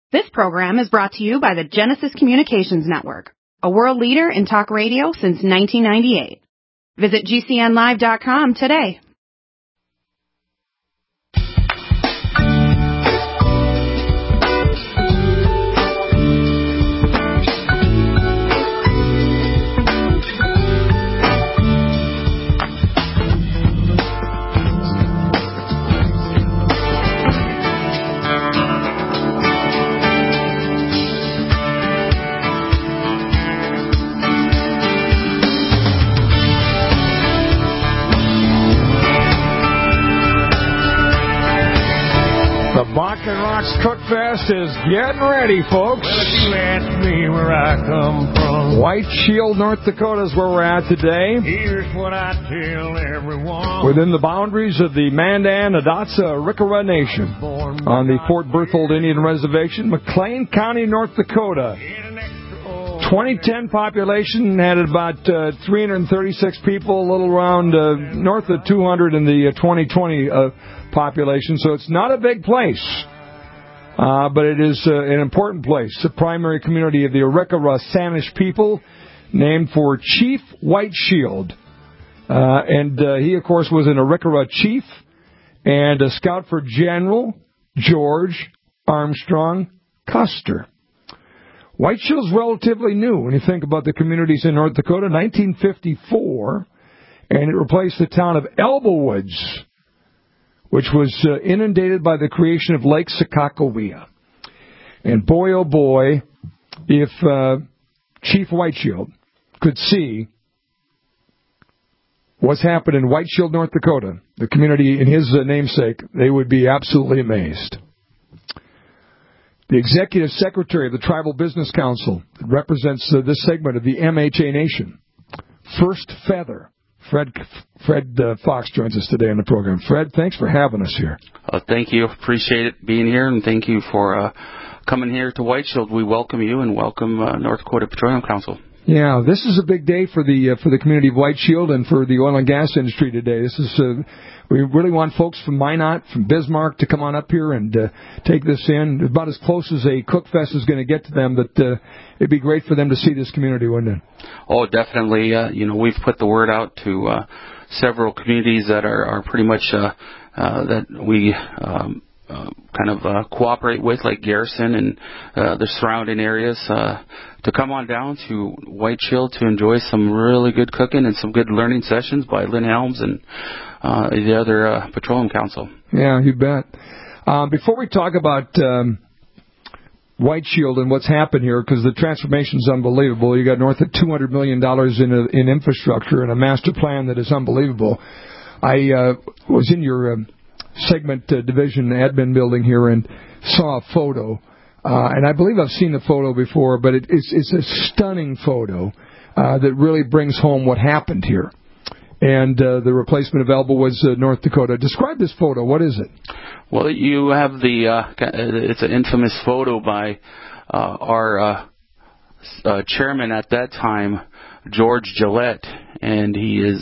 This program is brought to you by the Genesis Communications Network, a world leader in talk radio since 1998. Visit GCNlive.com today. Bakken Rocks Cookfest is getting ready, folks. Well, if you ask me where I come from, White Shield, North Dakota is where we're at today. Here's what I tell everyone. Within the boundaries of the Mandan, Hidatsa, Arikara Nation, on the Fort Berthold Indian Reservation, McLean County, North Dakota. 2010 population had about 336 people, a little around north of 200 in the 2020 population, so it's not a big place, but it is an important place. The primary community of the Arikara Sanish people, named for Chief White Shield. And he, of course, was an Arikara chief and a scout for General George Armstrong Custer. White Shield's relatively new when you think about the communities in North Dakota. 1954, and it replaced the town of Elbowwoods, which was inundated by the creation of Lake Sakakawea. And boy, oh boy, if Chief White Shield could see what's happened in White Shield, North Dakota, the community in his namesake, they would be absolutely amazed. The Executive Secretary of the Tribal Business Council that represents this segment of the MHA Nation, First Feather, Fred Fox joins us today on the program. Fred, thanks for having us here. Thank you. Appreciate it being here, and thank you for coming here to White Shield. We welcome you and welcome North Dakota Petroleum Council. Yeah, this is a big day for the community of White Shield and for the oil and gas industry today. This is we really want folks from Minot, from Bismarck, to come on up here and take this in. About as close as a Cookfest is going to get to them, but it'd be great for them to see this community, wouldn't it? Oh, definitely. We've put the word out to several communities that are pretty much that we cooperate with, like Garrison and the surrounding areas, to come on down to White Shield to enjoy some really good cooking and some good learning sessions by Lynn Helms and the other Petroleum Council. Yeah, you bet. Before we talk about White Shield and what's happened here, because the transformation is unbelievable. You got north of $200 million in infrastructure and a master plan that is unbelievable. I was in your segment division admin building here and saw a photo, and I believe I've seen the photo before, but it's a stunning photo that really brings home what happened here. And the replacement of Elbowwoods, North Dakota. Describe this photo. What is it? Well, you have it's an infamous photo by our chairman at that time, George Gillette, and he is,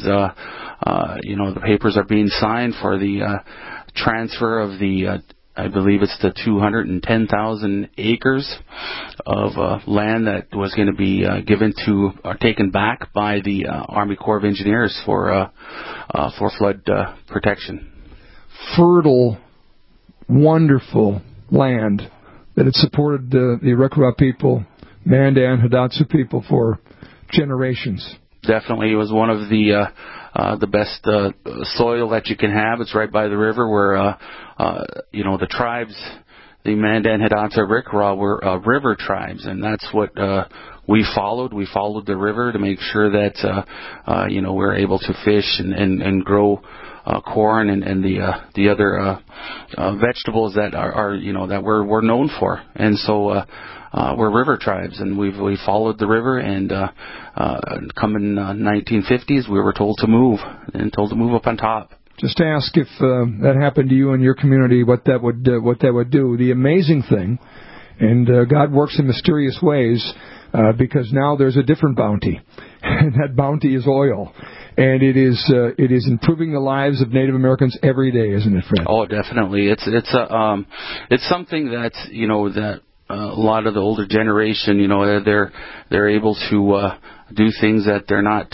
the papers are being signed for the transfer of the, I believe it's the 210,000 acres of land that was going to be given to or taken back by the Army Corps of Engineers for flood protection. Fertile, wonderful land that had supported the Arikara people, Mandan, Hidatsa people for generations. Definitely, it was one of the best soil that you can have. It's right by the river where, the tribes, the Mandan, Hidatsa, Arikara were river tribes, and that's what we followed. We followed the river to make sure that, we're able to fish and grow corn and the other vegetables that are that we're known for. And so we're river tribes, and we followed the river, and come in 1950s, we were told to move up on top. Just ask if that happened to you in your community, what that would do. The amazing thing, and God works in mysterious ways, because now there's a different bounty, and that bounty is oil. And it is improving the lives of Native Americans every day, isn't it, Fred? Oh, definitely. It's something that's, that lot of the older generation, they're able to do things that they're not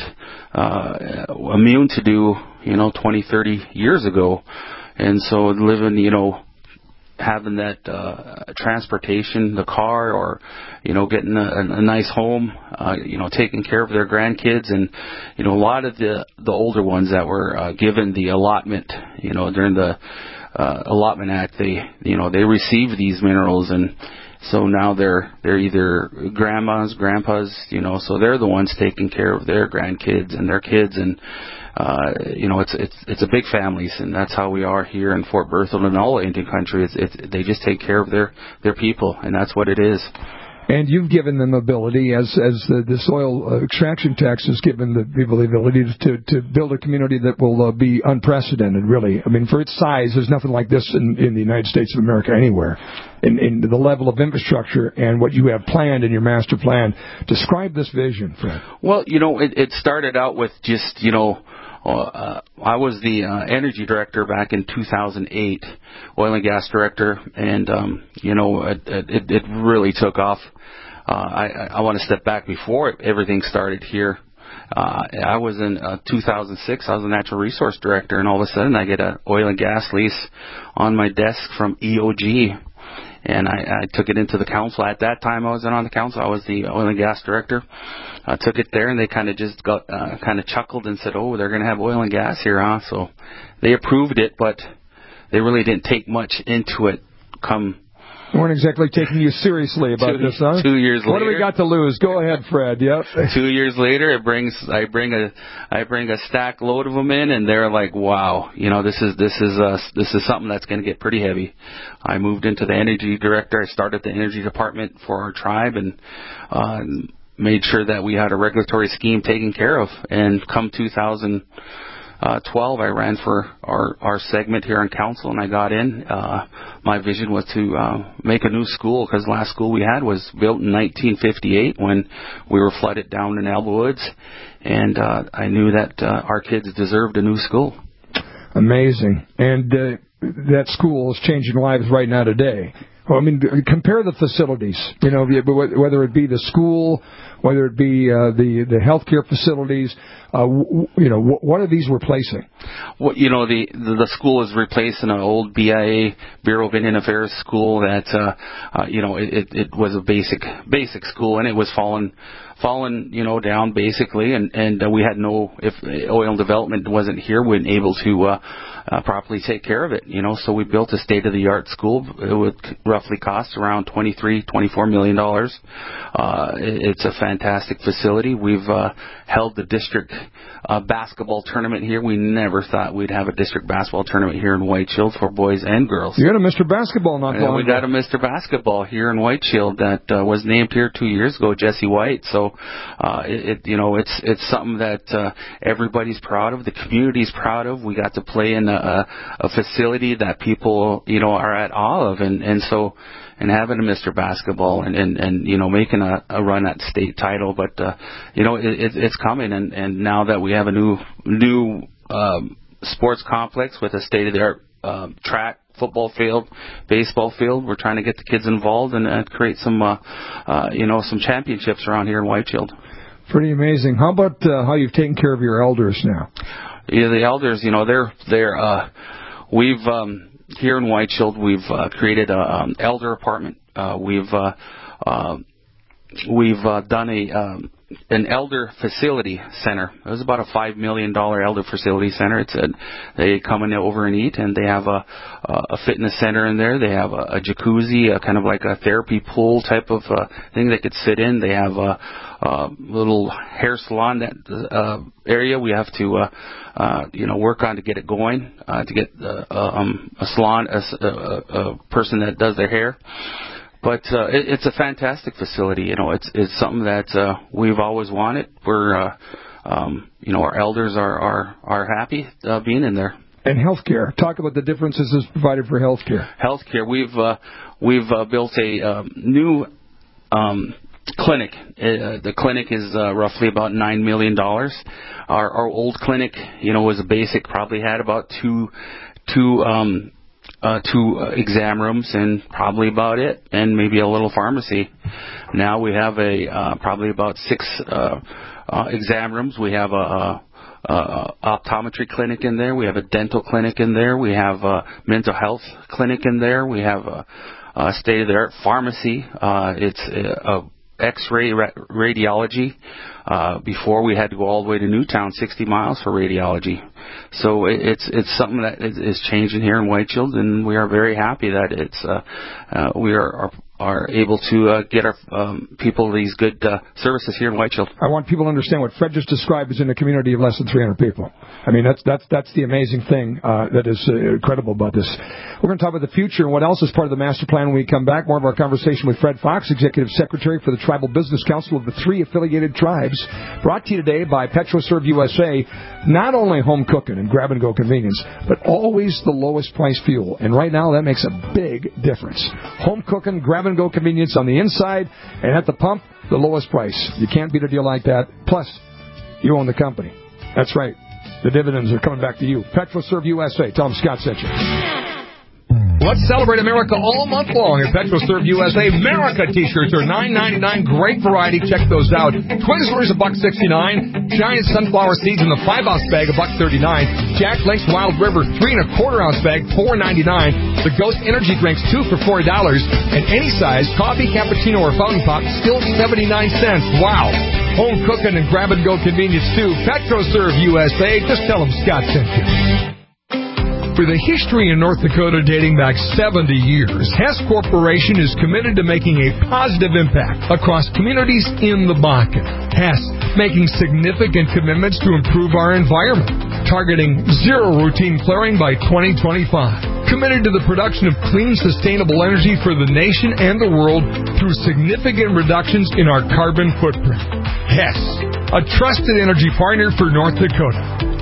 immune to do, 20, 30 years ago. And so living, having that transportation, the car, or getting a nice home, taking care of their grandkids, and a lot of the older ones that were given the allotment, during the Allotment Act, they received these minerals, and so now they're either grandmas, grandpas, so they're the ones taking care of their grandkids and their kids, and it's a big families, and that's how we are here in Fort Berthold and all Indian country. They just take care of their people, and that's what it is. And you've given them ability, as the soil extraction tax has given the people the ability to build a community that will be unprecedented, really. I mean, for its size, there's nothing like this in the United States of America anywhere. In the level of infrastructure and what you have planned in your master plan. Describe this vision, Fred. Well, it started out with just, I was the energy director back in 2008, oil and gas director, and it really took off. I want to step back before everything started here. I was in 2006. I was a natural resource director, and all of a sudden I get an oil and gas lease on my desk from EOG. And I took it into the council. At that time, I wasn't on the council. I was the oil and gas director. I took it there, and they kind of just got chuckled and said, "Oh, they're going to have oil and gas here, huh?" So they approved it, but they really didn't take much into it. Weren't exactly taking you seriously about this, huh? 2 years later. What do we got to lose? Go ahead, Fred. Yep. 2 years later, I bring a stack load of them in, and they're like, "Wow, this is something that's going to get pretty heavy." I moved into the energy director. I started the energy department for our tribe, and made sure that we had a regulatory scheme taken care of. And come 2012, I ran for our segment here on council, and I got in. My vision was to make a new school, because the last school we had was built in 1958 when we were flooded down in Elba Woods, and I knew that our kids deserved a new school. Amazing. And that school is changing lives right now today. Well, I mean, compare the facilities, whether it be the school, whether it be the healthcare facilities, what are these replacing? Well, the school is replacing an old BIA, Bureau of Indian Affairs school that, it was a basic school, and it was falling, down basically, and we had if oil development wasn't here, we weren't able to properly take care of it, so we built a state-of-the-art school. It would roughly cost around $24 million. It's a fantastic facility. We've held the district basketball tournament here. We never thought we'd have a district basketball tournament here in White Shield for boys and girls. You got a Mr. Basketball not long ago. We got a Mr. Basketball here in White Shield that was named here 2 years ago, Jesse White. So it's something that everybody's proud of. The community's proud of. We got to play in a facility that people are at awe of, and so having a Mr. Basketball and making a run at state title, but it's coming, and now that we have a new sports complex with a state-of-the-art track, football field, baseball field, we're trying to get the kids involved and create some championships around here in White Shield. Pretty amazing. How about how you've taken care of your elders now? Yeah, the elders, we've here in White Shield, we've created an elder apartment. We've done an elder facility center. It was about a $5 million elder facility center. They come in over and eat, and they have a fitness center in there. They have a jacuzzi, kind of like a therapy pool type of thing they could sit in. They have a little hair salon area. We have to work on to get it going, to get a salon, a person that does their hair. But it's a fantastic facility. It's something that we've always wanted. We're our elders are happy being in there. And healthcare. Talk about the differences that's provided for healthcare. Healthcare. We've built a new clinic. The clinic is roughly about $9 million. Our old clinic, was a basic. Probably had about two 2 exam rooms and probably about it, and maybe a little pharmacy. Now we have probably about 6 exam rooms. We have a optometry clinic in there. We have a dental clinic in there. We have a mental health clinic in there. We have a state-of-the-art pharmacy. It's a X-ray radiology. Before we had to go all the way to Newtown, 60 miles for radiology. So it's something that is changing here in Whitefield, and we are very happy that we are able to get our people these good services here in Whitefield. I want people to understand what Fred just described is in a community of less than 300 people. I mean, that's the amazing thing that is incredible about this. We're going to talk about the future and what else is part of the master plan when we come back. More of our conversation with Fred Fox, Executive Secretary for the Tribal Business Council of the 3 affiliated tribes, brought to you today by PetroServe USA. Not only home cooking and grab-and-go convenience, but always the lowest price fuel. And right now, that makes a big difference. Home cooking, grab-and-go convenience on the inside, and at the pump, the lowest price. You can't beat a deal like that. Plus, you own the company. That's right. The dividends are coming back to you. PetroServe USA. Tell them Scott sent you. Let's celebrate America all month long at PetroServe USA. America T-shirts are $9.99. Great variety. Check those out. Twizzlers, $1.69. Giant sunflower seeds in the 5-ounce bag, $1.39. Jack Link's Wild River 3 1/4-ounce bag, $4.99. The Ghost Energy drinks 2 for $40. And any size coffee, cappuccino, or fountain pop, still 79 cents. Wow. Home cooking and grab-and-go convenience too. PetroServe USA. Just tell them Scott sent you. For the history in North Dakota dating back 70 years, Hess Corporation is committed to making a positive impact across communities in the Bakken. Hess making significant commitments to improve our environment, targeting zero routine flaring by 2025. Committed to the production of clean, sustainable energy for the nation and the world through significant reductions in our carbon footprint. Hess, a trusted energy partner for North Dakota.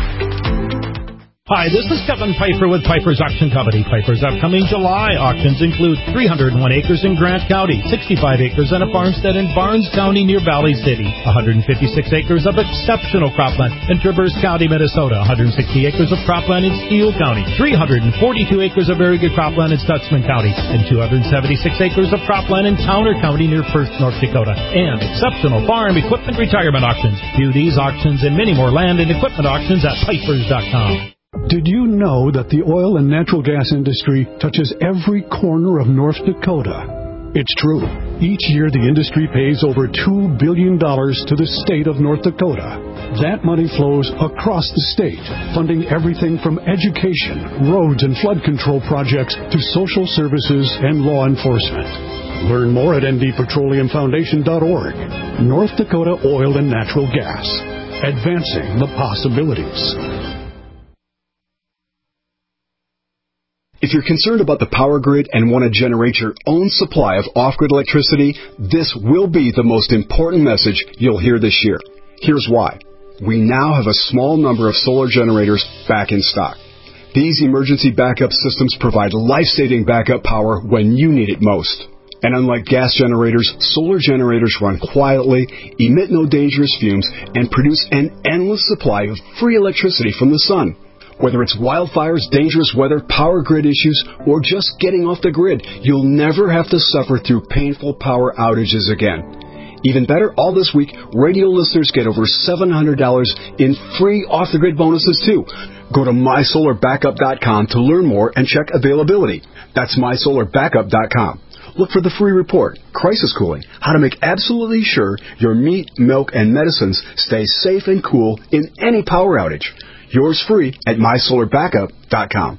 Hi, this is Kevin Piper with Piper's Auction Company. Piper's upcoming July auctions include 301 acres in Grant County, 65 acres and a farmstead in Barnes County near Valley City, 156 acres of exceptional cropland in Traverse County, Minnesota, 160 acres of cropland in Steele County, 342 acres of very good cropland in Stutzman County, and 276 acres of cropland in Towner County near First, North Dakota, and exceptional farm equipment retirement auctions. View these auctions and many more land and equipment auctions at Pipers.com. Did you know that the oil and natural gas industry touches every corner of North Dakota? It's true. Each year, the industry pays over $2 billion to the state of North Dakota. That money flows across the state, funding everything from education, roads and flood control projects to social services and law enforcement. Learn more at ndpetroleumfoundation.org. North Dakota Oil and Natural Gas. Advancing the possibilities. If you're concerned about the power grid and want to generate your own supply of off-grid electricity, this will be the most important message you'll hear this year. Here's why. We now have a small number of solar generators back in stock. These emergency backup systems provide life-saving backup power when you need it most. And unlike gas generators, solar generators run quietly, emit no dangerous fumes, and produce an endless supply of free electricity from the sun. Whether it's wildfires, dangerous weather, power grid issues, or just getting off the grid, you'll never have to suffer through painful power outages again. Even better, all this week, radio listeners get over $700 in free off-the-grid bonuses, too. Go to mysolarbackup.com to learn more and check availability. That's mysolarbackup.com. Look for the free report, Crisis Cooling, how to make absolutely sure your meat, milk, and medicines stay safe and cool in any power outage. Yours free at mysolarbackup.com.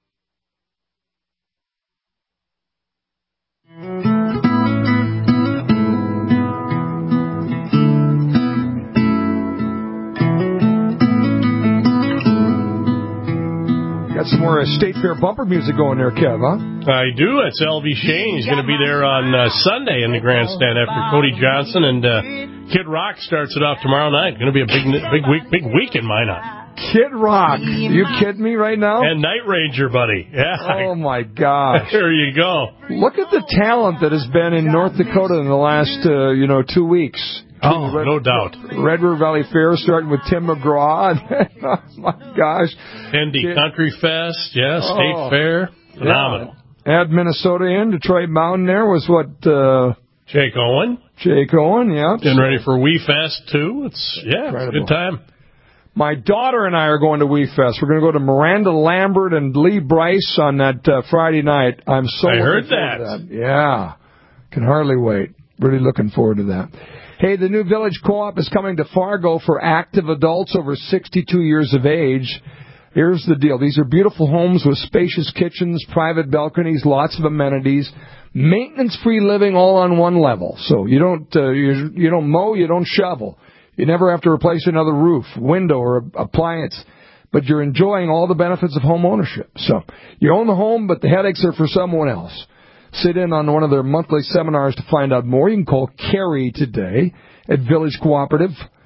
Got some more State Fair bumper music going there, Kev, huh? I do. It's L.V. Shane. He's going to be there on Sunday in the grandstand after Cody Johnson, and Kid Rock starts it off tomorrow night. Going to be a big week in Minot. Kid Rock. Are you kidding me right now? And Night Ranger, buddy. Yeah. Oh, my gosh. There you go. Look at the talent that has been in North Dakota in the last, 2 weeks. Oh, no doubt. Red River Valley Fair starting with Tim McGraw. Oh, my gosh. Indy Country Fest, yeah, State Fair. Phenomenal. Add Minnesota in. Detroit Mountain there was what? Jake Owen. Yeah. Getting ready for Wee Fest, too. It's a good time. My daughter and I are going to Wee Fest. We're going to go to Miranda Lambert and Lee Bryce on that Friday night. I heard that. Yeah. Can hardly wait. Really looking forward to that. Hey, the new Village Co-op is coming to Fargo for active adults over 62 years of age. Here's the deal. These are beautiful homes with spacious kitchens, private balconies, lots of amenities, maintenance-free living all on one level. So you don't mow, you don't shovel. You never have to replace another roof, window, or appliance. But you're enjoying all the benefits of home ownership. So you own the home, but the headaches are for someone else. Sit in on one of their monthly seminars to find out more. You can call Carrie today at Village Cooperative,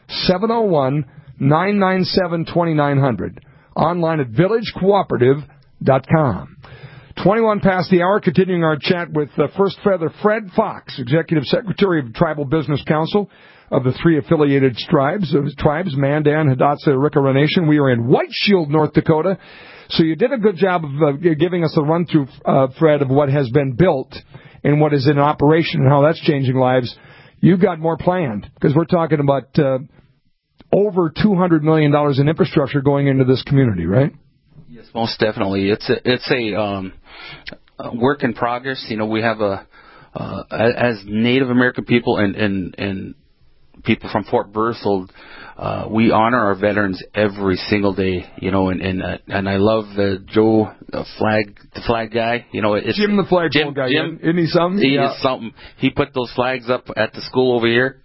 701-997-2900. Online at villagecooperative.com. 21 past the hour, continuing our chat with First Feather Fred Fox, Executive Secretary of Tribal Business Council of the three affiliated tribes, Mandan, Hidatsa, Arikara Nation. We are in White Shield, North Dakota. So you did a good job of giving us a run-through, Fred, of what has been built and what is in operation and how that's changing lives. You've got more planned, because we're talking about over $200 million in infrastructure going into this community, right? Yes, most definitely. It's a work in progress. You know, we have as Native American people and people from Fort Berthold, we honor our veterans every single day, you know, and I love the flag guy, you know, it's Jim the flagpole guy. Jim, isn't he something? He is something. He put those flags up at the school over here.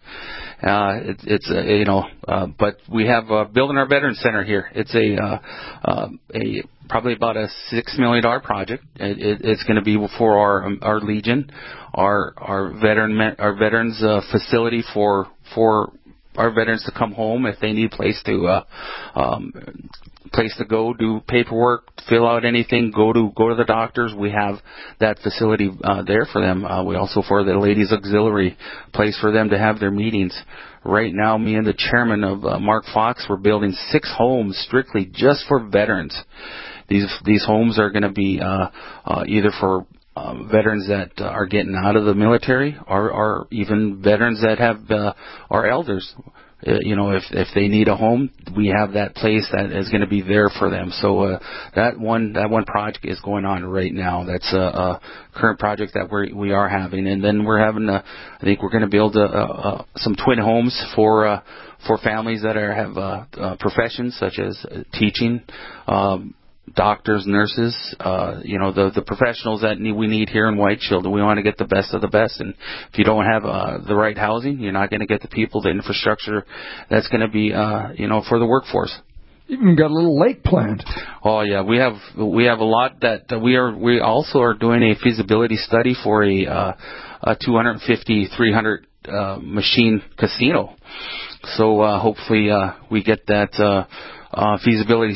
But we have building our veteran center here. It's probably about a $6 million project. It's going to be for our Legion, our veterans facility for our veterans to come home if they need a place to go, do paperwork, fill out anything, go to the doctors. We have that facility there for them. We also, for the ladies auxiliary, place for them to have their meetings. Right now, me and the chairman of Mark Fox, we're building 6 homes strictly just for veterans. These homes are going to be either for veterans that are getting out of the military, or even veterans that are elders. You know, if they need a home, we have that place that is going to be there for them. So that one project is going on right now. That's a current project that we are having, and then we're having I think we're going to build some twin homes for families that have professions such as teaching. Doctors, nurses, the professionals that we need here in White Shield. We want to get the best of the best. And if you don't have the right housing, you're not going to get the people, the infrastructure that's going to be, for the workforce. You even got a little lake planned. Oh yeah, we have a lot that we also are doing a feasibility study for a 250-300 machine casino. So hopefully we get that feasibility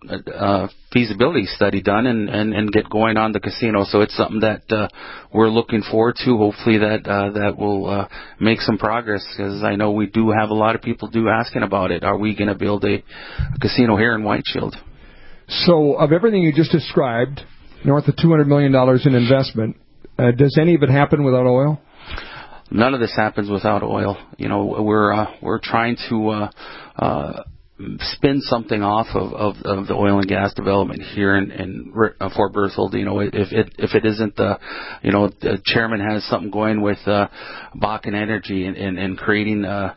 study done and get going on the casino. So it's something that we're looking forward to. Hopefully that will make some progress, because I know we do have a lot of people asking about it. Are we going to build a casino here in White Shield? So of everything you just described, north of $200 million in investment, does any of it happen without oil? None of this happens without oil. You know, we're trying to spin something off of the oil and gas development here in Fort Berthold. You know, if it isn't the chairman has something going with Bakken Energy and creating the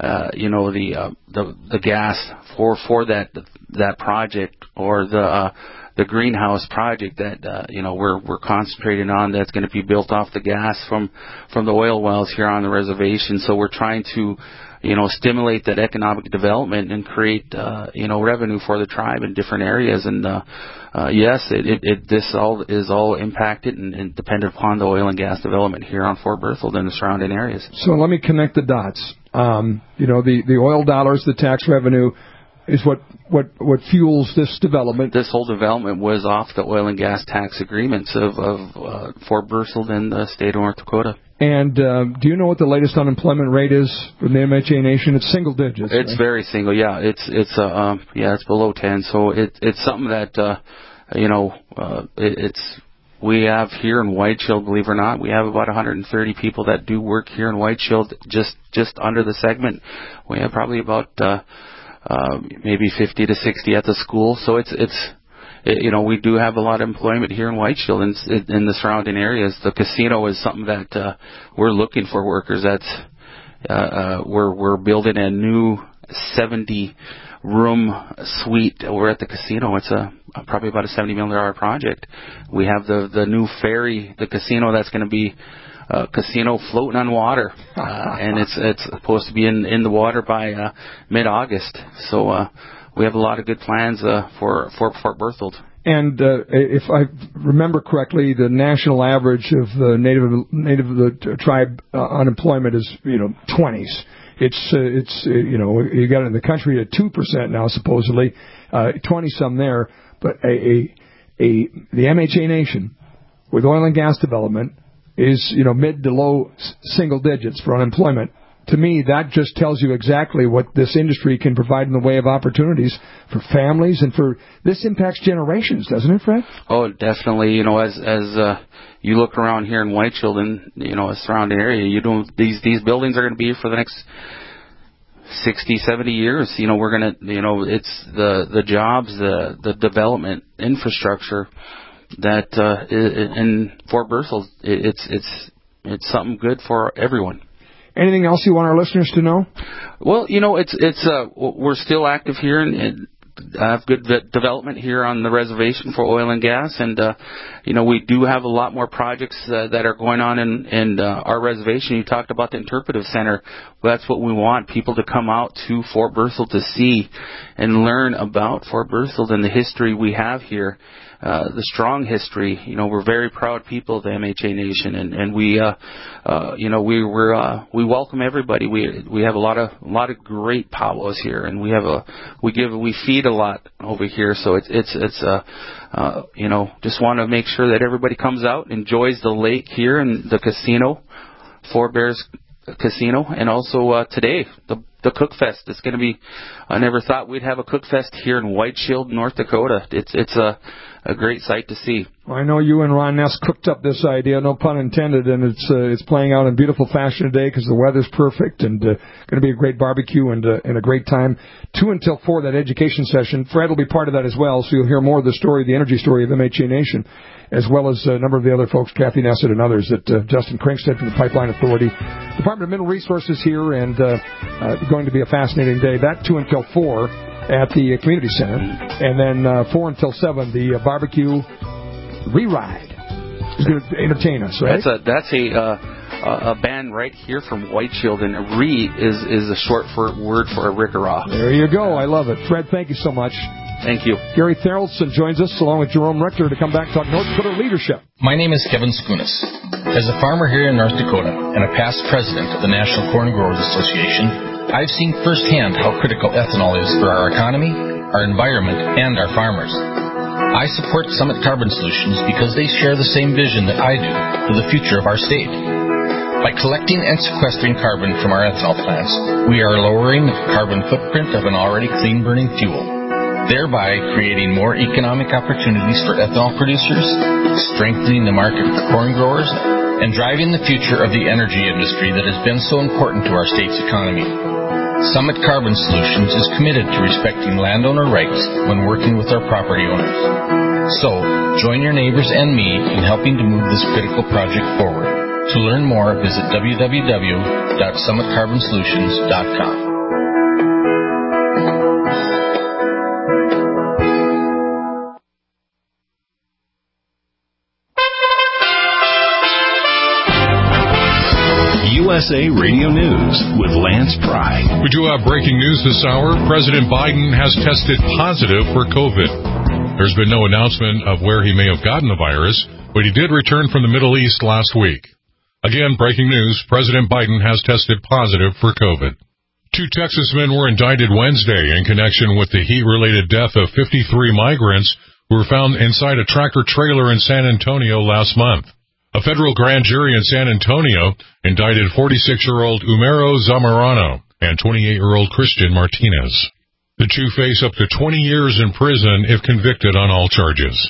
gas for that project, or the greenhouse project that we're concentrating on, that's going to be built off the gas from the oil wells here on the reservation. So we're trying to stimulate that economic development and create revenue for the tribe in different areas. And yes, this all is all impacted and dependent upon the oil and gas development here on Fort Berthold and the surrounding areas. So let me connect the dots. The oil dollars, the tax revenue, is what fuels this development. This whole development was off the oil and gas tax agreements of Fort Berthold and the state of North Dakota. And do you know what the latest unemployment rate is for the MHA Nation? It's single digits. It's right? very single. Yeah, it's below 10. So it's something that we have here in Whiteshield, believe it or not, we have about 130 people that do work here in Whiteshield, just under the segment. We have probably about maybe 50 to 60 at the school. So it's we do have a lot of employment here in Whiteshield and in the surrounding areas. The casino is something that we're looking for workers. We're building a new 70-room suite over at the casino. It's probably about a $70 million project. We have the new ferry, the casino that's going to be casino floating on water, and it's supposed to be in the water by mid-August. So we have a lot of good plans for Fort Berthold. And if I remember correctly, the national average of the native tribe unemployment is 20s. It's you got it in the country at 2% now supposedly, 20 some there. But the MHA nation with oil and gas development is mid to low single digits for unemployment. To me, that just tells you exactly what this industry can provide in the way of opportunities for families, and for this impacts generations, doesn't it, Fred? Oh, definitely. As you look around here in Whiteshield and a surrounding area, these buildings are going to be here for the next 60, 70 years. We're going to, it's the jobs, the development infrastructure that in Fort Berthold, it's something good for everyone. Anything else you want our listeners to know? Well, we're still active here and have good development here on the reservation for oil and gas, and we do have a lot more projects that are going on in our reservation. You talked about the interpretive center. Well, that's what we want, people to come out to Fort Berthold to see and learn about Fort Berthold and the history we have here. The strong history. We're very proud people of the MHA Nation, and we welcome everybody. We have a lot of great powwows here, and we feed a lot over here. So it's just want to make sure that everybody comes out, enjoys the lake here and the casino, Four Bears Casino, and also today the Cook Fest. It's going to be. I never thought we'd have a Cook Fest here in Whiteshield, North Dakota. It's a great sight to see. Well, I know you and Ron Ness cooked up this idea, no pun intended, and it's playing out in beautiful fashion today because the weather's perfect, and going to be a great barbecue and a great time. 2 until 4, that education session. Fred will be part of that as well, so you'll hear more of the story, the energy story of MHA Nation, as well as a number of the other folks, Kathy Nessett and others, that Justin Krinkstead from the Pipeline Authority. Department of Mineral Resources here, and going to be a fascinating day. That 2 until 4 at the Community Center, and then 4 until 7, the barbecue re-ride is going to entertain us, right? That's a band right here from Whiteshield, and re is a short word for a Rick-a-raw. There you go. I love it. Fred, thank you so much. Thank you. Gary Tharaldson joins us along with Jerome Richter to come back and talk North Dakota leadership. My name is Kevin Skunas. As a farmer here in North Dakota and a past president of the National Corn Growers Association, I've seen firsthand how critical ethanol is for our economy, our environment, and our farmers. I support Summit Carbon Solutions because they share the same vision that I do for the future of our state. By collecting and sequestering carbon from our ethanol plants, we are lowering the carbon footprint of an already clean-burning fuel, thereby creating more economic opportunities for ethanol producers, strengthening the market for corn growers, and driving the future of the energy industry that has been so important to our state's economy. Summit Carbon Solutions is committed to respecting landowner rights when working with our property owners. So, join your neighbors and me in helping to move this critical project forward. To learn more, visit www.summitcarbonsolutions.com. USA Radio News with Lance Pry. We do have breaking news this hour. President Biden has tested positive for COVID. There's been no announcement of where he may have gotten the virus, but he did return from the Middle East last week. Again, breaking news, President Biden has tested positive for COVID. 2 Texas men were indicted Wednesday in connection with the heat-related death of 53 migrants who were found inside a tractor-trailer in San Antonio last month. A federal grand jury in San Antonio indicted 46-year-old Umero Zamorano and 28-year-old Christian Martinez. The two face up to 20 years in prison if convicted on all charges.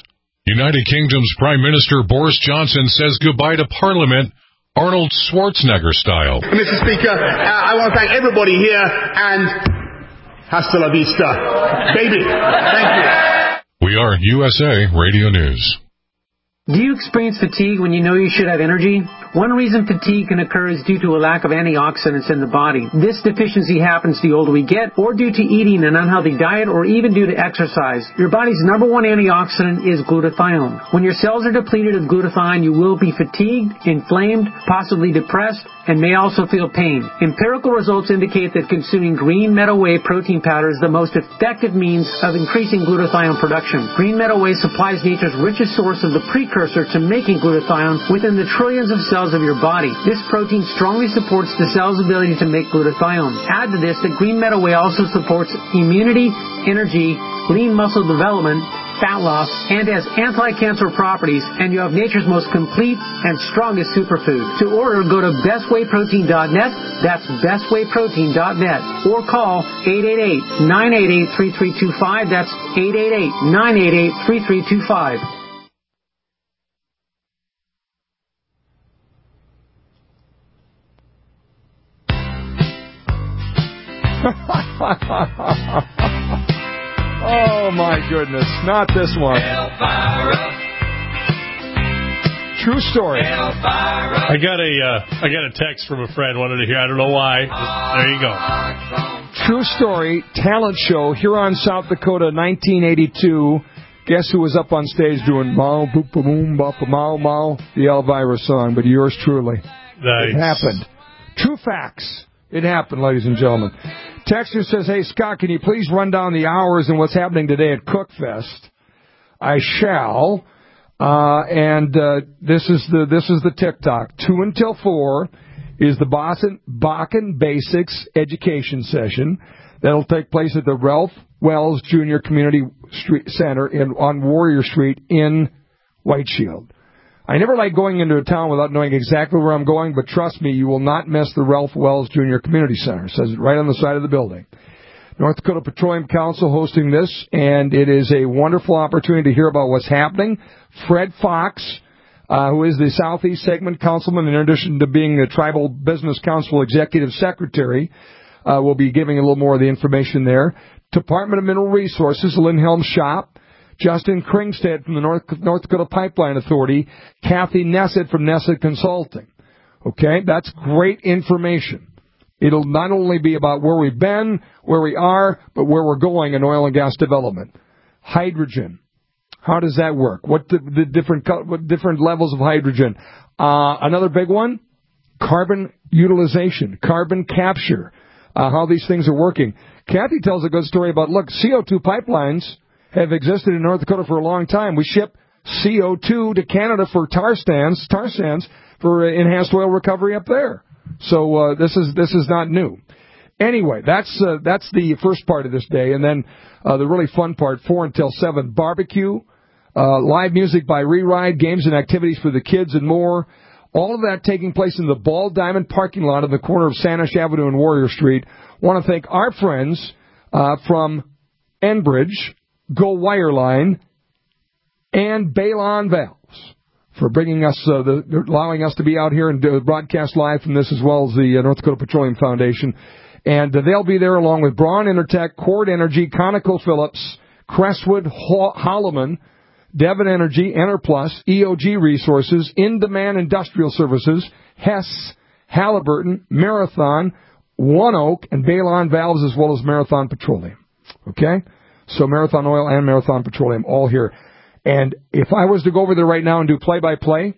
United Kingdom's Prime Minister Boris Johnson says goodbye to Parliament, Arnold Schwarzenegger style. Mr. Speaker, I want to thank everybody here and hasta la vista, baby. Thank you. We are USA Radio News. Do you experience fatigue when you know you should have energy? One reason fatigue can occur is due to a lack of antioxidants in the body. This deficiency happens the older we get, or due to eating an unhealthy diet, or even due to exercise. Your body's number one antioxidant is glutathione. When your cells are depleted of glutathione, you will be fatigued, inflamed, possibly depressed, and may also feel pain. Empirical results indicate that consuming green meadow whey protein powder is the most effective means of increasing glutathione production. Green meadow whey supplies nature's richest source of the precursor to making glutathione within the trillions of cells of your body. This protein strongly supports the cell's ability to make glutathione. Add to this that green meadow whey also supports immunity, energy, lean muscle development, fat loss, and has anti-cancer properties, and you have nature's most complete and strongest superfood. To order, go to bestwayprotein.net, that's bestwayprotein.net, or call 888-988-3325, that's 888-988-3325. Oh my goodness, not this one. True story. I got a text from a friend, wanted to hear, I don't know why. There you go. True story, talent show, Huron, South Dakota, 1982. Guess who was up on stage doing Mao, Boop, Boom, Bop, Mao, Mao, the Elvira song, but yours truly. Nice. It happened. True facts. It happened, ladies and gentlemen. Texter says, hey, Scott, can you please run down the hours and what's happening today at Cookfest? I shall. This is the TikTok. 2 until 4 is the Bakken Basics Education Session. That'll take place at the Ralph Wells Jr. Community Center on Warrior Street in White Shield. I never like going into a town without knowing exactly where I'm going, but trust me, you will not miss the Ralph Wells Jr. Community Center. It says it right on the side of the building. North Dakota Petroleum Council hosting this, and it is a wonderful opportunity to hear about what's happening. Fred Fox, who is the Southeast Segment Councilman, in addition to being the Tribal Business Council Executive Secretary, will be giving a little more of the information there. Department of Mineral Resources, Lindhelm Shop. Justin Kringstead from the North Dakota Pipeline Authority, Kathy Nessett from Nessett Consulting. Okay, that's great information. It'll not only be about where we've been, where we are, but where we're going in oil and gas development. Hydrogen. How does that work? What different levels of hydrogen? Another big one, carbon utilization, carbon capture, how these things are working. Kathy tells a good story about, look, CO2 pipelines have existed in North Dakota for a long time. We ship CO2 to Canada for tar sands for enhanced oil recovery up there. So this is not new. Anyway, that's the first part of this day, and then the really fun part, 4 until 7, barbecue, live music by Re-Ride, games and activities for the kids, and more. All of that taking place in the Ball Diamond parking lot on the corner of Sanish Avenue and Warrior Street. Want to thank our friends from Enbridge, Go Wireline, and Balon Valves for bringing us, allowing us to be out here and broadcast live from this, as well as the North Dakota Petroleum Foundation. And they'll be there along with Braun Intertech, Cord Energy, ConocoPhillips, Crestwood, Holloman, Devon Energy, Enerplus, EOG Resources, In-Demand Industrial Services, Hess, Halliburton, Marathon, One Oak, and Balon Valves, as well as Marathon Petroleum. Okay? So Marathon Oil and Marathon Petroleum all here. And if I was to go over there right now and do play-by-play,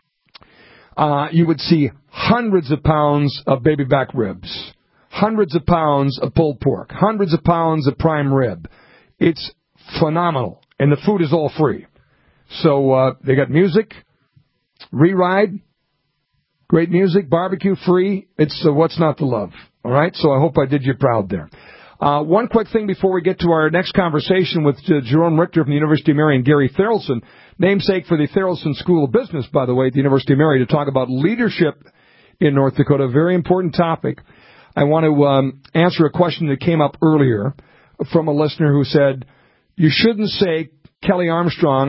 you would see hundreds of pounds of baby back ribs, hundreds of pounds of pulled pork, hundreds of pounds of prime rib. It's phenomenal. And the food is all free. So they got music, Re-Ride, great music, barbecue free. It's what's not to love. All right? So I hope I did you proud there. One quick thing before we get to our next conversation with Jerome Richter from the University of Mary and Gary Tharaldson, namesake for the Tharaldson School of Business, by the way, at the University of Mary, to talk about leadership in North Dakota, a very important topic. I want to answer a question that came up earlier from a listener who said, you shouldn't say Kelly Armstrong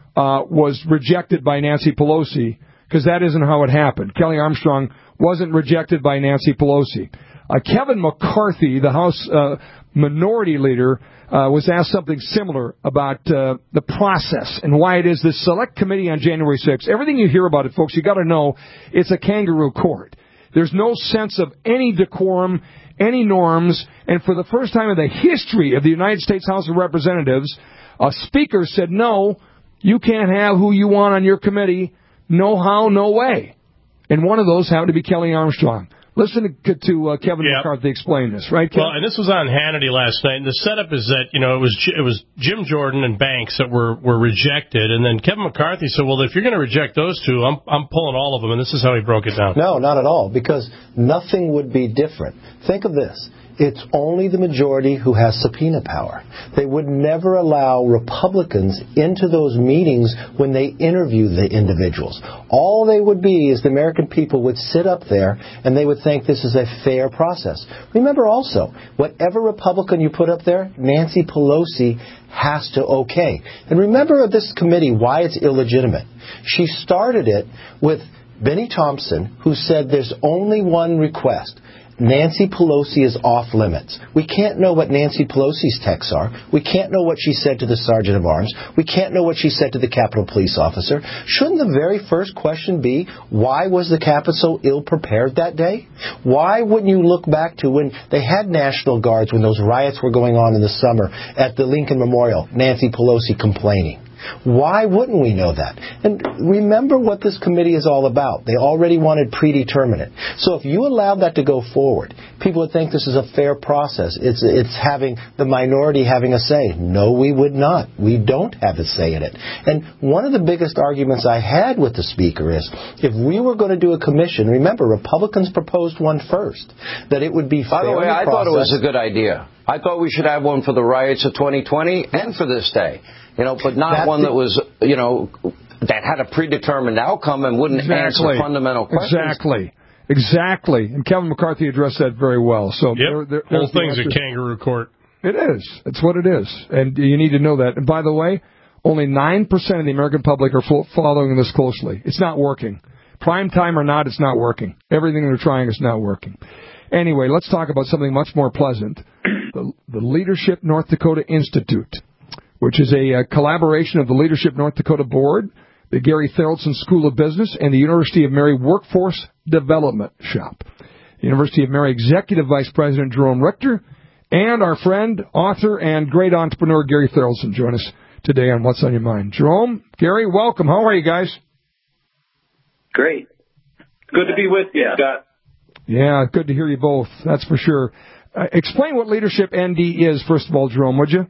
was rejected by Nancy Pelosi, because that isn't how it happened. Kelly Armstrong wasn't rejected by Nancy Pelosi. Kevin McCarthy, the House Minority Leader, was asked something similar about the process and why it is this select committee on January 6th. Everything you hear about it, folks, you got to know it's a kangaroo court. There's no sense of any decorum, any norms, and for the first time in the history of the United States House of Representatives, a speaker said, no, you can't have who you want on your committee, no how, no way. And one of those happened to be Kelly Armstrong. Listen to Kevin McCarthy explain this, right, Kevin? Well, and this was on Hannity last night, and the setup is that, it was Jim Jordan and Banks that were rejected, and then Kevin McCarthy said, well, if you're going to reject those two, I'm pulling all of them, and this is how he broke it down. No, not at all, because nothing would be different. Think of this. It's only the majority who has subpoena power. They would never allow Republicans into those meetings when they interview the individuals. All they would be is the American people would sit up there and they would think this is a fair process. Remember also, whatever Republican you put up there, Nancy Pelosi has to okay. And remember this committee, why it's illegitimate. She started it with Benny Thompson, who said there's only one request. Nancy Pelosi is off limits. We can't know what Nancy Pelosi's texts are. We can't know what she said to the Sergeant of Arms. We can't know what she said to the Capitol Police officer. Shouldn't the very first question be, why was the Capitol so ill-prepared that day? Why wouldn't you look back to when they had National Guards, when those riots were going on in the summer at the Lincoln Memorial, Nancy Pelosi complaining? Why wouldn't we know that? And remember what this committee is all about. They already wanted predeterminate. So if you allowed that to go forward, people would think this is a fair process. It's having the minority having a say. No, we would not. We don't have a say in it. And one of the biggest arguments I had with the Speaker is, if we were going to do a commission, remember, Republicans proposed one first, that it would be fair. By the way, I thought it was a good idea. I thought we should have one for the riots of 2020 and for this day. But not one that was, that had a predetermined outcome and wouldn't answer fundamental questions. Exactly. And Kevin McCarthy addressed that very well. So the whole thing's a kangaroo court. It is. It's what it is. And you need to know that. And by the way, only 9% of the American public are following this closely. It's not working. Prime time or not, it's not working. Everything they're trying is not working. Anyway, let's talk about something much more pleasant. The Leadership North Dakota Institute, which is a collaboration of the Leadership North Dakota Board, the Gary Tharaldson School of Business, and the University of Mary Workforce Development Shop. The University of Mary Executive Vice President Jerome Richter and our friend, author, and great entrepreneur Gary Tharaldson join us today on What's on Your Mind. Jerome, Gary, welcome. How are you guys? Great. Good to be with you, Scott. Yeah, good to hear you both. That's for sure. Explain what Leadership ND is, first of all, Jerome, would you?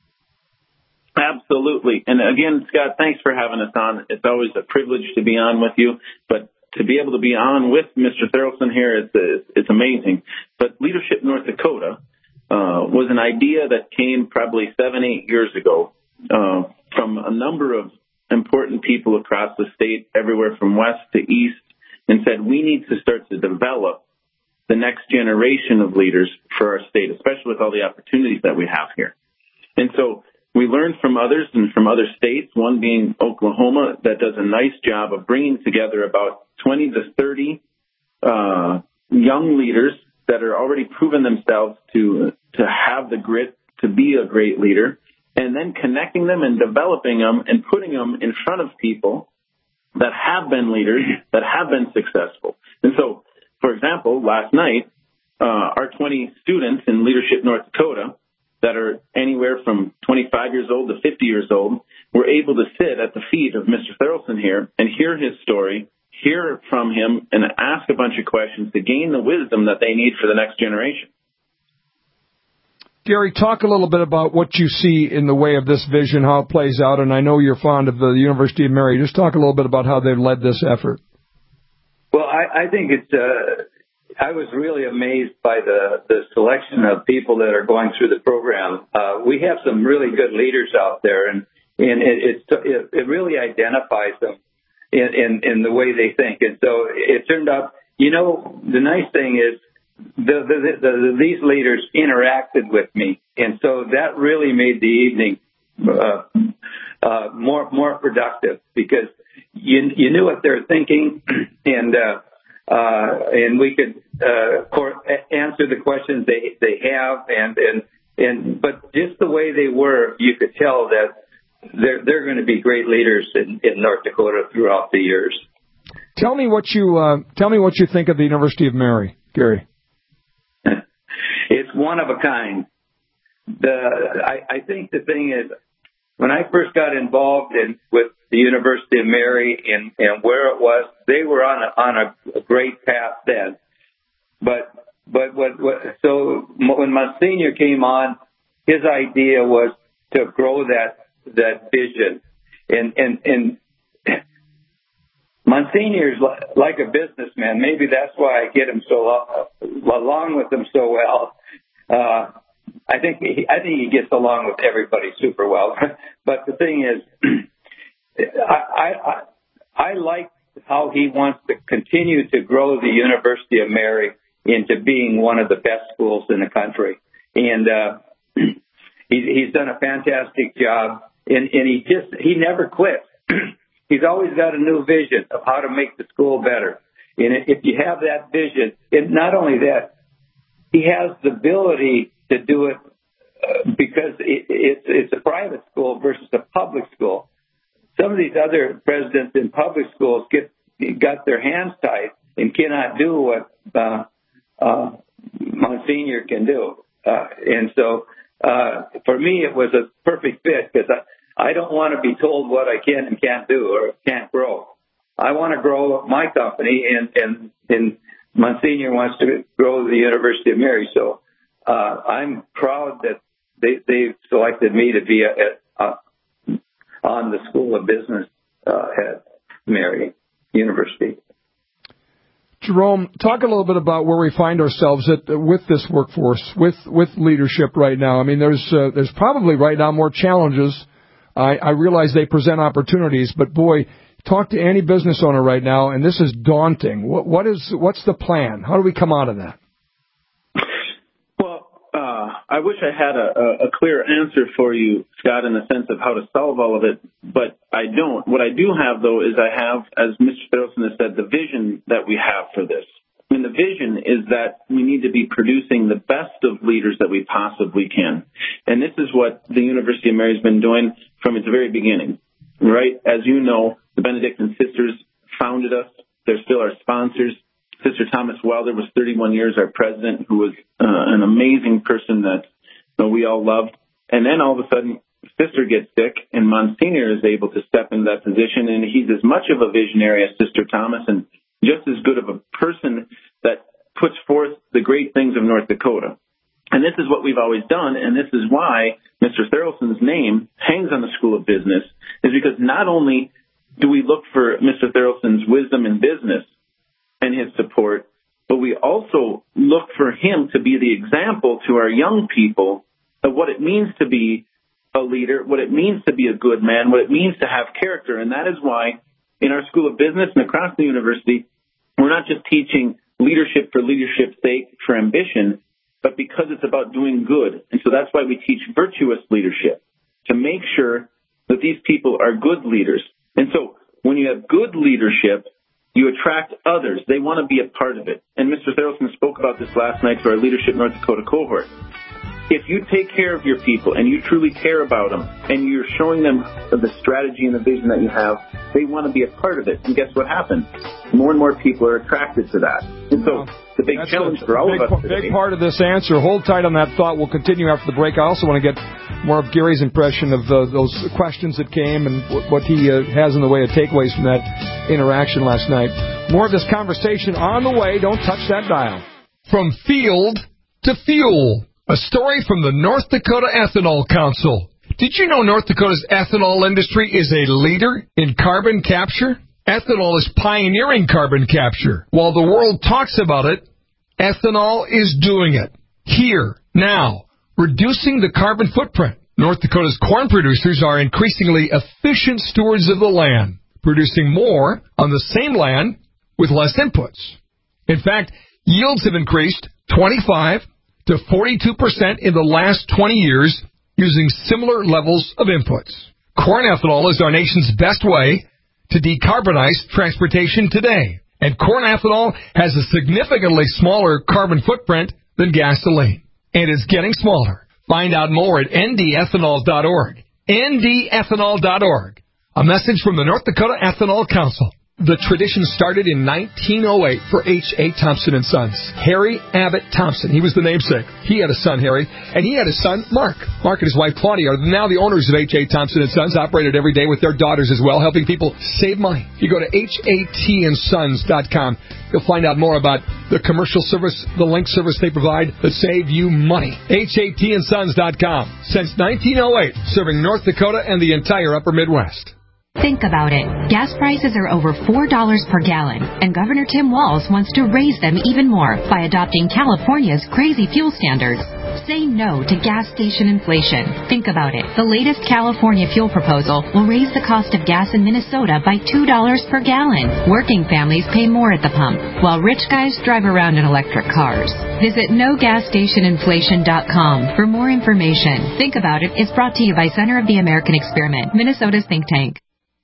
Absolutely. And again, Scott, thanks for having us on. It's always a privilege to be on with you, but to be able to be on with Mr. Tharaldson here, it's amazing. But Leadership North Dakota was an idea that came probably 7-8 years ago from a number of important people across the state, everywhere from west to east, and said we need to start to develop the next generation of leaders for our state, especially with all the opportunities that we have here. And so we learned from others and from other states, one being Oklahoma, that does a nice job of bringing together about 20 to 30 young leaders that are already proven themselves to have the grit to be a great leader, and then connecting them and developing them and putting them in front of people that have been leaders, that have been successful. And so, for example, last night, our 20 students in Leadership North Dakota that are anywhere from 25 years old to 50 years old were able to sit at the feet of Mr. Tharaldson here and hear his story, hear from him, and ask a bunch of questions to gain the wisdom that they need for the next generation. Gary, talk a little bit about what you see in the way of this vision, how it plays out, and I know you're fond of the University of Mary. Just talk a little bit about how they've led this effort. Well, I think it's I was really amazed by the selection of people that are going through the program. We have some really good leaders out there, and it really identifies them in the way they think. And so it turned out, the nice thing is these leaders interacted with me, and so that really made the evening more productive, because you knew what they're thinking, and we could answer the questions they have, but just the way they were, you could tell that they're going to be great leaders in North Dakota throughout the years. Tell me what you think of the University of Mary, Gary. It's one of a kind. I think the thing is, when I first got involved with the University of Mary and where it was, they were on a great path then. So when Monsignor came on, his idea was to grow that vision, and Monsignor's like a businessman. Maybe that's why I get him along with him so well. I think he gets along with everybody super well. But the thing is, I like how he wants to continue to grow the University of Mary into being one of the best schools in the country. And he's done a fantastic job, and he never quits. He's always got a new vision of how to make the school better. And if you have that vision, and not only that, he has the ability to do it because it's a private school versus a public school. Some of these other presidents in public schools got their hands tied and cannot do what Monsignor can do. And so for me, it was a perfect fit, because I don't want to be told what I can and can't do or can't grow. I want to grow my company, and Monsignor wants to grow the University of Mary. So I'm proud that they selected me to be on the School of Business at Mary University. Jerome, talk a little bit about where we find ourselves with this workforce, with leadership right now. I mean, there's probably right now more challenges. I realize they present opportunities, but boy, talk to any business owner right now, and this is daunting. What's the plan? How do we come out of that? Well, I wish I had a clear answer for you, Scott, in the sense of how to solve all of it, but I don't. What I do have, though, is I have, as Mr. Thorolfson has said, the vision that we have for this. And the vision is that we need to be producing the best of leaders that we possibly can. And this is what the University of Mary has been doing from its very beginning, right? As you know, the Benedictine Sisters founded us. They're still our sponsors. Sister Thomas Wilder was 31 years our president, who was an amazing person that we all loved. And then all of a sudden, Sister gets sick, and Monsignor is able to step into that position, and he's as much of a visionary as Sister Thomas, and just as good of a person that puts forth the great things of North Dakota. And this is what we've always done, and this is why Mr. Thorolfson's name hangs on the School of Business, is because not only do we look for Mr. Thorolfson's wisdom in business and his support, but we also look for him to be the example to our young people of what it means to be a leader, what it means to be a good man, what it means to have character. And that is why in our School of Business and across the university, we're not just teaching leadership for leadership's sake, for ambition, but because it's about doing good. And so that's why we teach virtuous leadership, to make sure that these people are good leaders. And so when you have good leadership, you attract others. They want to be a part of it. And Mr. Thorolfson spoke about this last night to our Leadership North Dakota cohort. If you take care of your people and you truly care about them and you're showing them the strategy and the vision that you have, they want to be a part of it. And guess what happens? More and more people are attracted to that. And so the big challenge for all of us today. Big part of this answer. Hold tight on that thought. We'll continue after the break. I also want to get more of Gary's impression of those questions that came and what he has in the way of takeaways from that interaction last night. More of this conversation on the way. Don't touch that dial. From field to fuel. A story from the North Dakota Ethanol Council. Did you know North Dakota's ethanol industry is a leader in carbon capture? Ethanol is pioneering carbon capture. While the world talks about it, ethanol is doing it. Here, now, reducing the carbon footprint. North Dakota's corn producers are increasingly efficient stewards of the land, producing more on the same land with less inputs. In fact, yields have increased 25 to 42% in the last 20 years using similar levels of inputs. Corn ethanol is our nation's best way to decarbonize transportation today. And corn ethanol has a significantly smaller carbon footprint than gasoline. And it's getting smaller. Find out more at ndethanol.org. ndethanol.org. A message from the North Dakota Ethanol Council. The tradition started in 1908 for H.A. Thompson & Sons. Harry Abbott Thompson, he was the namesake. He had a son, Harry, and he had a son, Mark. Mark and his wife, Claudia, are now the owners of H.A. Thompson & Sons, operated every day with their daughters as well, helping people save money. You go to hatandsons.com. You'll find out more about the commercial service, the link service they provide that save you money. hatandsons.com. Since 1908, serving North Dakota and the entire upper Midwest. Think about it. Gas prices are over $4 per gallon, and Governor Tim Walz wants to raise them even more by adopting California's crazy fuel standards. Say no to gas station inflation. Think about it. The latest California fuel proposal will raise the cost of gas in Minnesota by $2 per gallon. Working families pay more at the pump, while rich guys drive around in electric cars. Visit nogasstationinflation.com for more information. Think About It is brought to you by Center of the American Experiment, Minnesota's think tank.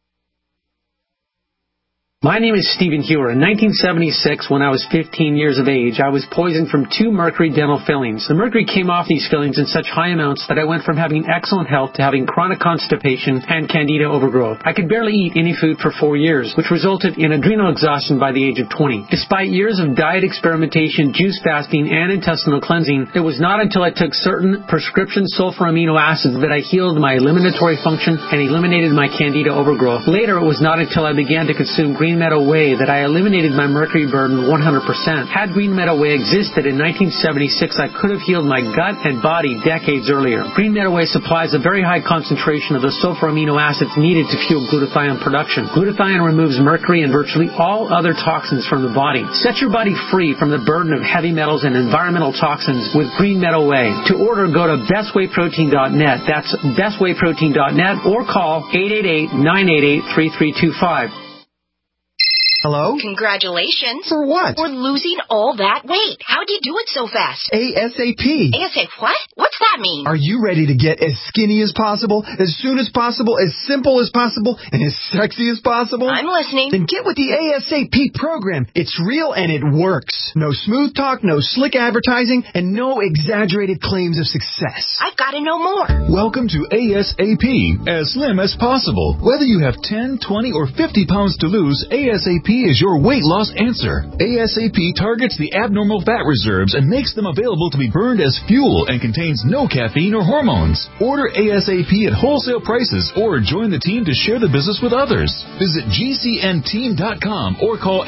My name is Stephen Hewer. In 1976, when I was 15 years of age, I was poisoned from 2 mercury dental fillings. The mercury came off these fillings in such high amounts that I went from having excellent health to having chronic constipation and candida overgrowth. I could barely eat any food for 4 years, which resulted in adrenal exhaustion by the age of 20. Despite years of diet experimentation, juice fasting, and intestinal cleansing, it was not until I took certain prescription sulfur amino acids that I healed my eliminatory function and eliminated my candida overgrowth. Later, it was not until I began to consume Green Meadow Whey that I eliminated my mercury burden 100%. Had Green Meadow Whey existed in 1976, I could have healed my gut and body decades earlier. Green Meadow Whey supplies a very high concentration of the sulfur amino acids needed to fuel glutathione production. Glutathione removes mercury and virtually all other toxins from the body. Set your body free from the burden of heavy metals and environmental toxins with Green Meadow Whey. To order, go to bestwayprotein.net. That's bestwayprotein.net or call 888-988-3325. Hello? Congratulations. For what? For losing all that weight. How'd you do it so fast? ASAP. ASAP what? What's that mean? Are you ready to get as skinny as possible, as soon as possible, as simple as possible, and as sexy as possible? I'm listening. Then get with the ASAP program. It's real and it works. No smooth talk, no slick advertising, and no exaggerated claims of success. I've got to know more. Welcome to ASAP, as slim as possible. Whether you have 10, 20, or 50 pounds to lose, ASAP is your weight loss answer. ASAP targets the abnormal fat reserves and makes them available to be burned as fuel and contains no caffeine or hormones. Order ASAP at wholesale prices or join the team to share the business with others. Visit GCNteam.com or call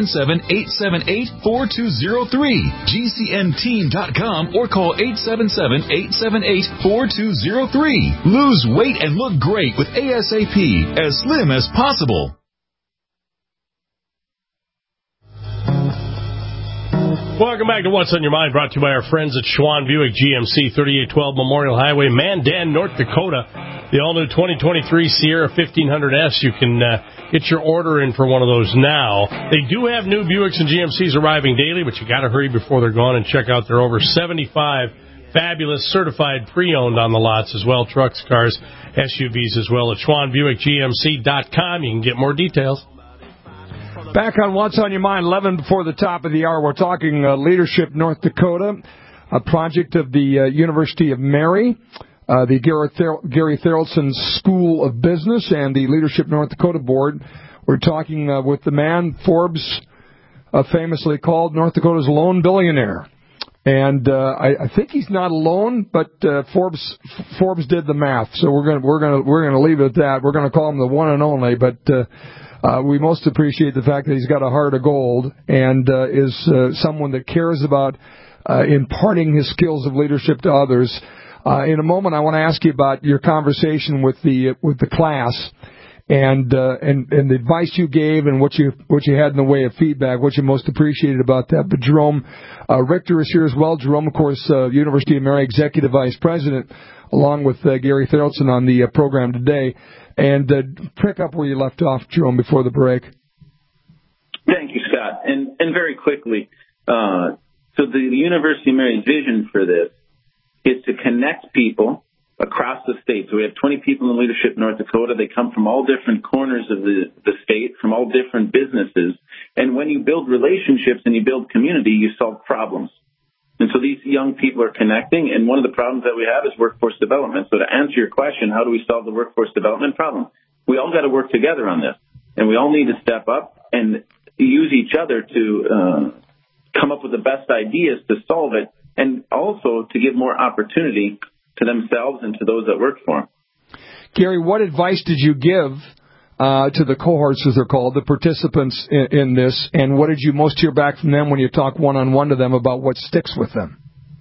877-878-4203. GCNteam.com or call 877-878-4203. Lose weight and look great with ASAP, as slim as possible. Welcome back to What's on Your Mind, brought to you by our friends at Schwan Buick GMC, 3812 Memorial Highway, Mandan, North Dakota. The all-new 2023 Sierra 1500S. You can get your order in for one of those now. They do have new Buicks and GMCs arriving daily, but you got to hurry before they're gone and check out their over 75 fabulous certified pre-owned on the lots as well, trucks, cars, SUVs as well at SchwanBuickGMC.com. You can get more details. Back on What's on Your Mind, 11 before the top of the hour. We're talking Leadership North Dakota, a project of the University of Mary, the Gary Tharaldson School of Business, and the Leadership North Dakota Board. We're talking with the man Forbes famously called North Dakota's lone billionaire. And I think he's not alone, but Forbes did the math, so we're gonna leave it at that. We're gonna call him the one and only, but we most appreciate the fact that he's got a heart of gold and is someone that cares about imparting his skills of leadership to others. In a moment, I want to ask you about your conversation with the class and the advice you gave and what you had in the way of feedback, what you most appreciated about that. But Jerome Richter is here as well. Jerome, of course, University of Mary Executive Vice President, along with Gary Tharaldson on the program today. And pick up where you left off, Jerome, before the break. Thank you, Scott. And very quickly, so the University of Mary's vision for this is to connect people across the state. So we have 20 people in Leadership North Dakota. They come from all different corners of the state, from all different businesses. And when you build relationships and you build community, you solve problems. And so these young people are connecting, and one of the problems that we have is workforce development. So to answer your question, how do we solve the workforce development problem? We all got to work together on this, and we all need to step up and use each other to come up with the best ideas to solve it, and also to give more opportunity to themselves and to those that work for them. Gary, what advice did you give to the cohorts, as they're called, the participants in this, and what did you most hear back from them when you talk one-on-one to them about what sticks with them?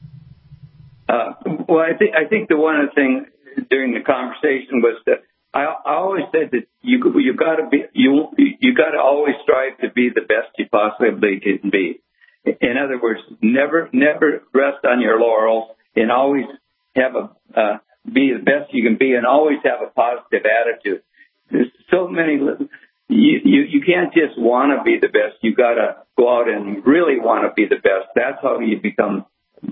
Well, I think the one thing during the conversation was that I always said that you got to always strive to be the best you possibly can be. In other words, never rest on your laurels, and always have be the best you can be, and always have a positive attitude. There's so many. You can't just want to be the best. You got to go out and really want to be the best. That's how you become.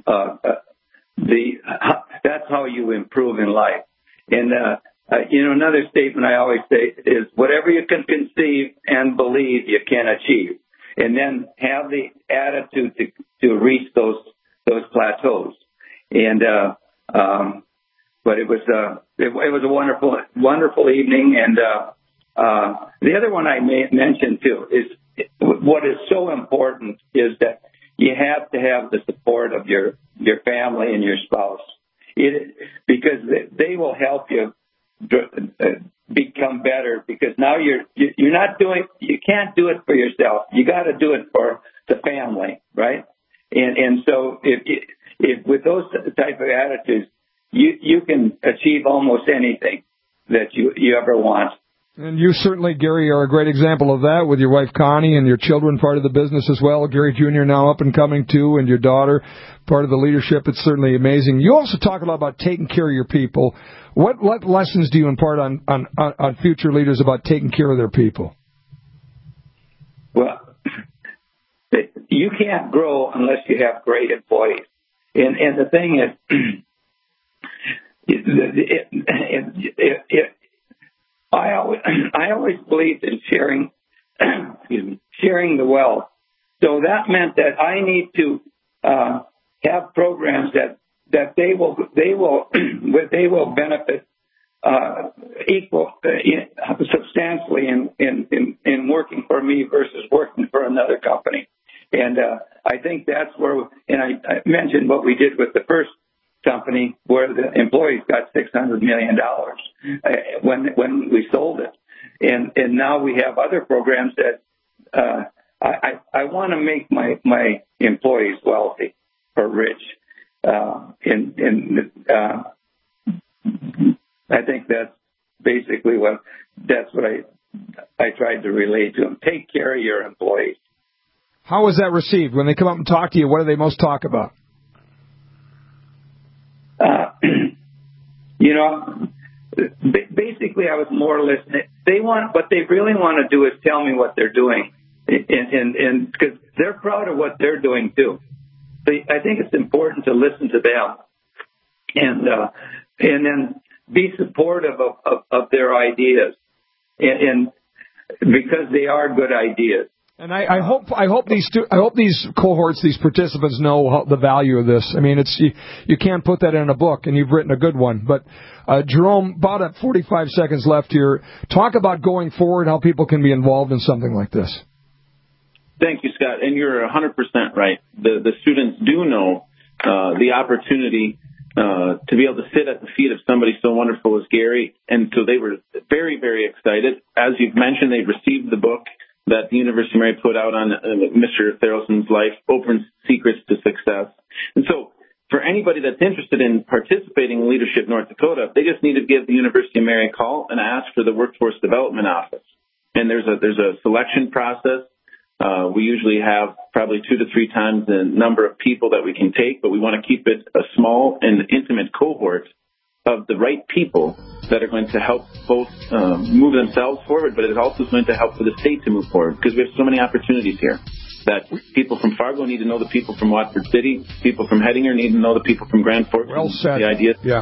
That's how you improve in life. And another statement I always say is, whatever you can conceive and believe, you can achieve. And then have the attitude to reach those plateaus. And but it was a wonderful evening. And the other one I mentioned too is what is so important is that you have to have the support of your family and your spouse, because they will help you become better, because now you can't do it for yourself. You got to do it for the family, right? And so if with those type of attitudes, you can achieve almost anything that you ever want. And you certainly, Gary, are a great example of that, with your wife Connie and your children part of the business as well. Gary Jr. now up and coming too, and your daughter part of the leadership. It's certainly amazing. You also talk a lot about taking care of your people. What lessons do you impart on future leaders about taking care of their people? Well, you can't grow unless you have great employees. And the thing is, I always believed in sharing the wealth. So that meant that I need to have programs that they will benefit substantially in working for me versus working for another company. And I think that's where, and I mentioned what we did with the first company, where the employees got $600 million when we sold it. And now we have other programs that I want to make my employees wealthy or rich. I think that's basically what I tried to relate to them. Take care of your employees. How was that received? When they come up and talk to you, what do they most talk about? Basically, I was more listening. What they really want to do is tell me what they're doing, and because they're proud of what they're doing too. So I think it's important to listen to them, and then be supportive of their ideas, and because they are good ideas. And I hope these cohorts, these participants know the value of this. I mean, you can't put that in a book, and you've written a good one. But Jerome, about 45 seconds left here. Talk about going forward, how people can be involved in something like this. Thank you, Scott. And you're 100% right. The students do know the opportunity to be able to sit at the feet of somebody so wonderful as Gary, and so they were very, very excited. As you've mentioned, they received the book that the University of Mary put out on Mr. Tharelson's life, Oprah's Secrets to Success. And so for anybody that's interested in participating in Leadership North Dakota, they just need to give the University of Mary a call and ask for the Workforce Development Office. And there's a selection process. We usually have probably 2 to 3 times the number of people that we can take, but we want to keep it a small and intimate cohort of the right people that are going to help both move themselves forward, but it's also going to help for the state to move forward, because we have so many opportunities here that people from Fargo need to know the people from Watford City, people from Hettinger need to know the people from Grand Forks. Well said. The idea. Yeah.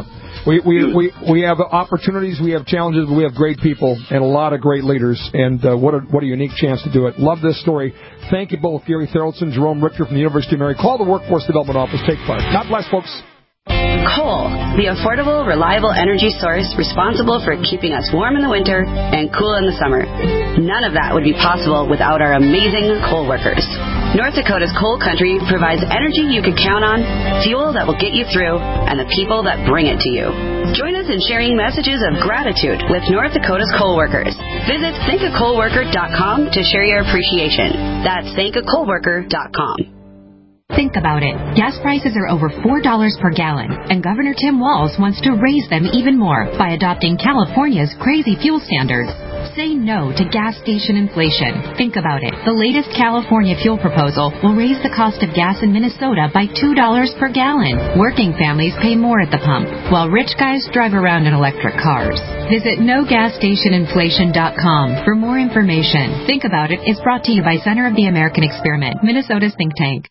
We have opportunities, we have challenges, we have great people, and a lot of great leaders, and what a unique chance to do it. Love this story. Thank you both, Gary Tharaldson, Jerome Richter from the University of Mary. Call the Workforce Development Office. Take part. God bless, folks. Coal, the affordable, reliable energy source responsible for keeping us warm in the winter and cool in the summer. None of that would be possible without our amazing coal workers. North Dakota's coal country provides energy you can count on, fuel that will get you through, and the people that bring it to you. Join us in sharing messages of gratitude with North Dakota's coal workers. Visit thankacoalworker.com to share your appreciation. That's thankacoalworker.com. Think about it. Gas prices are over $4 per gallon, and Governor Tim Walz wants to raise them even more by adopting California's crazy fuel standards. Say no to gas station inflation. Think about it. The latest California fuel proposal will raise the cost of gas in Minnesota by $2 per gallon. Working families pay more at the pump, while rich guys drive around in electric cars. Visit nogasstationinflation.com for more information. Think About It is brought to you by Center of the American Experiment, Minnesota's think tank.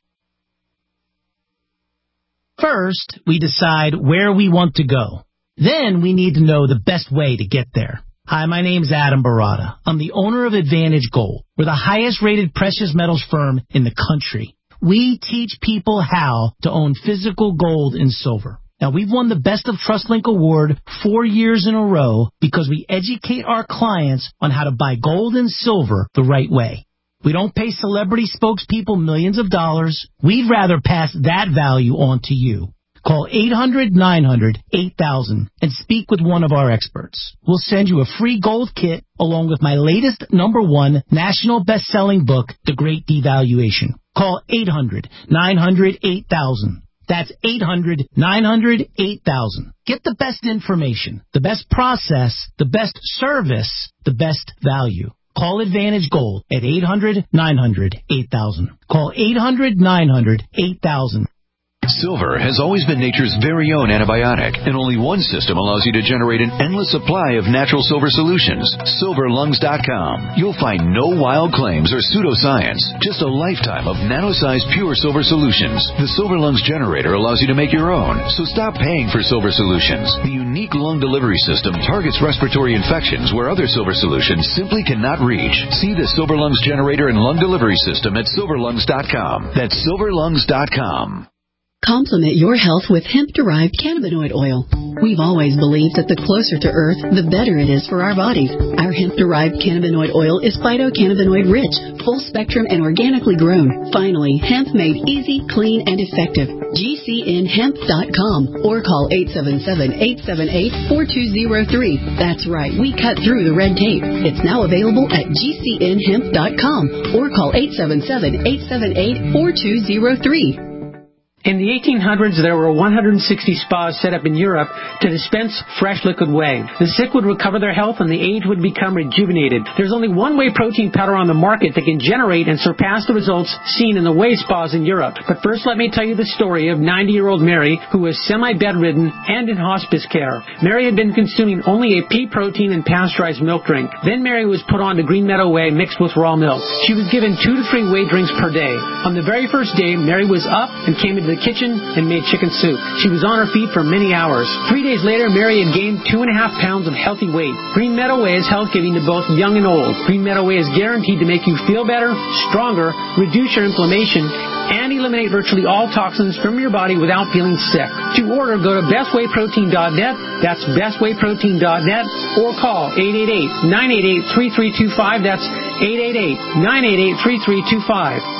First, we decide where we want to go. Then we need to know the best way to get there. Hi, my name's Adam Barada. I'm the owner of Advantage Gold. We're the highest-rated precious metals firm in the country. We teach people how to own physical gold and silver. Now, we've won the Best of TrustLink Award 4 years in a row because we educate our clients on how to buy gold and silver the right way. We don't pay celebrity spokespeople millions of dollars. We'd rather pass that value on to you. Call 800-900-8000 and speak with one of our experts. We'll send you a free gold kit along with my latest #1 national best-selling book, The Great Devaluation. Call 800-900-8000. That's 800-900-8000. Get the best information, the best process, the best service, the best value. Call Advantage Gold at 800-900-8000. Call 800-900-8000. Silver has always been nature's very own antibiotic, and only one system allows you to generate an endless supply of natural silver solutions. SilverLungs.com. You'll find no wild claims or pseudoscience, just a lifetime of nano-sized pure silver solutions. The Silver Lungs generator allows you to make your own, so stop paying for silver solutions. The unique lung delivery system targets respiratory infections where other silver solutions simply cannot reach. See the Silver Lungs generator and lung delivery system at SilverLungs.com. That's SilverLungs.com. Complement your health with hemp-derived cannabinoid oil. We've always believed that the closer to Earth, the better it is for our bodies. Our hemp-derived cannabinoid oil is phytocannabinoid-rich, full-spectrum, and organically grown. Finally, hemp made easy, clean, and effective. GCNhemp.com or call 877-878-4203. That's right, we cut through the red tape. It's now available at GCNhemp.com or call 877-878-4203. In the 1800s, there were 160 spas set up in Europe to dispense fresh liquid whey. The sick would recover their health and the aged would become rejuvenated. There's only one whey protein powder on the market that can generate and surpass the results seen in the whey spas in Europe. But first, let me tell you the story of 90-year-old Mary, who was semi-bedridden and in hospice care. Mary had been consuming only a pea protein and pasteurized milk drink. Then Mary was put on to Green Meadow Whey mixed with raw milk. She was given 2 to 3 whey drinks per day. On the very first day, Mary was up and came into the kitchen and made chicken soup. She was on her feet for many hours. 3 days later, Mary had gained 2.5 pounds of healthy weight. Green Meadow Whey is health-giving to both young and old. Green Meadow Whey is guaranteed to make you feel better, stronger, reduce your inflammation, and eliminate virtually all toxins from your body without feeling sick. To order, go to bestwayprotein.net. That's bestwayprotein.net or call 888-988-3325. That's 888-988-3325.